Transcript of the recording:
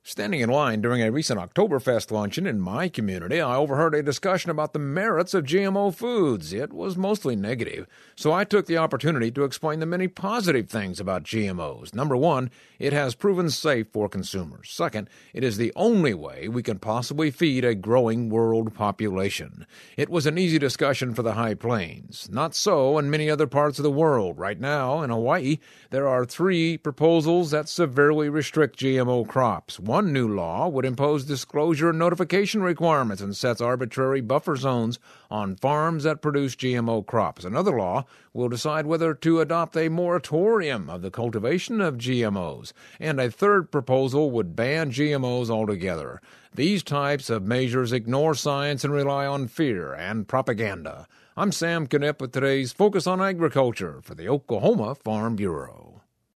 Standing in line during a recent Oktoberfest luncheon in my community, I overheard a discussion about the merits of GMO foods. It was mostly negative, so I took the opportunity to explain the many positive things about GMOs. Number one, it has proven safe for consumers. Second, it is the only way we can possibly feed a growing world population. It was an easy discussion for the High Plains. Not so in many other parts of the world. Right now, in Hawaii, there are 3 proposals that severely restrict GMO crops. One new law would impose disclosure and notification requirements and sets arbitrary buffer zones on farms that produce GMO crops. Another law will decide whether to adopt a moratorium of the cultivation of GMOs. And a third proposal would ban GMOs altogether. These types of measures ignore science and rely on fear and propaganda. I'm Sam Knipp with today's Focus on Agriculture for the Oklahoma Farm Bureau.